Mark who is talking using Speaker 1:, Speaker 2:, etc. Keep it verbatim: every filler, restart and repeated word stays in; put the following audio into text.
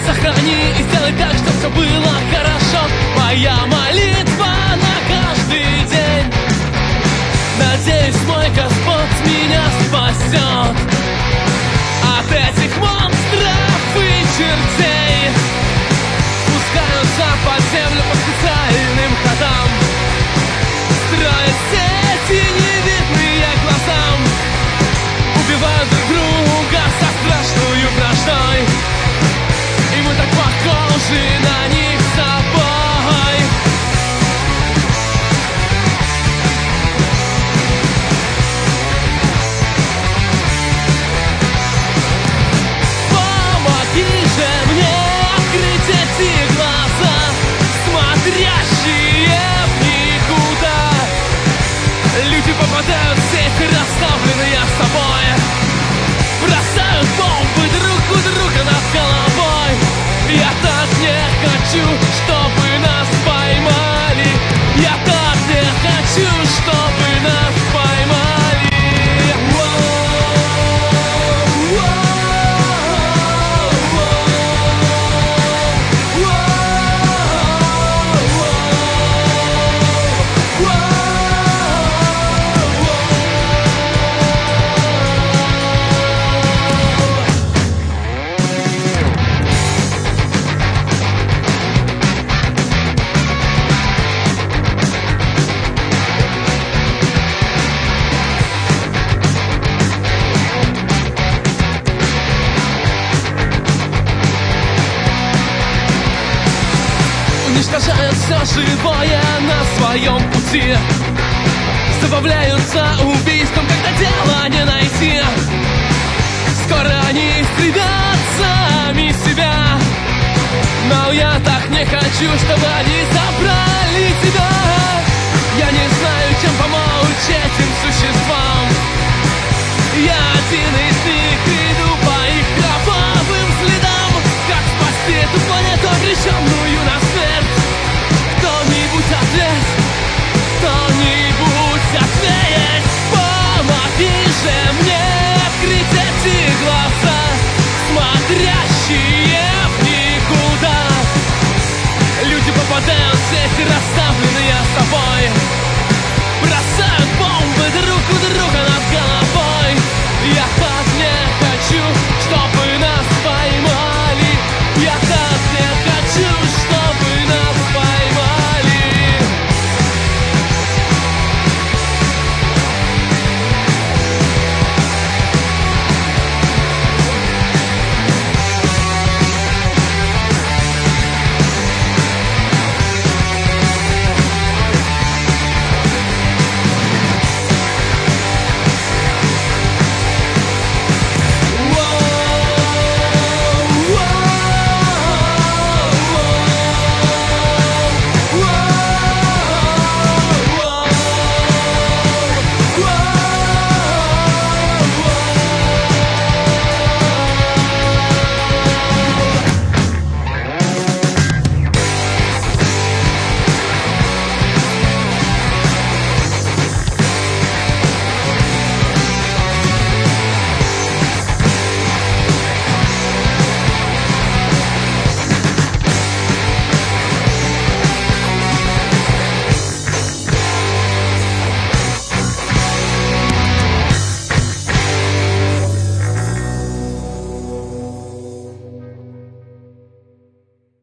Speaker 1: Сохрани и сделай так, чтобы все было хорошо. Моя молитва на каждый день. Надеюсь, мой Господь меня спасет от этих монстров и чертей. Спускаются под землю по специальным ходам, строят сети, невидные глазам, убивают друг друга со страшной враждой. И мы так похожи на них с собой. Помоги же мне открыть эти глаза, смотрящие в никуда. Люди попадают в сеть, расставленные с собой, бросают бомбы друг у друга над головой. Я так не хочу, чтобы нас поймали. Я так не хочу, чтобы нас поймали. Уничтожают все живое на своем пути, забавляются убийством, когда дело не найти. Скоро они истребят сами себя, но я так не хочу, чтобы они забрали тебя. Я не знаю, чем помочь этим существам. Я один из них, иду по их кровавым следам. Как спасти эту планету обреченную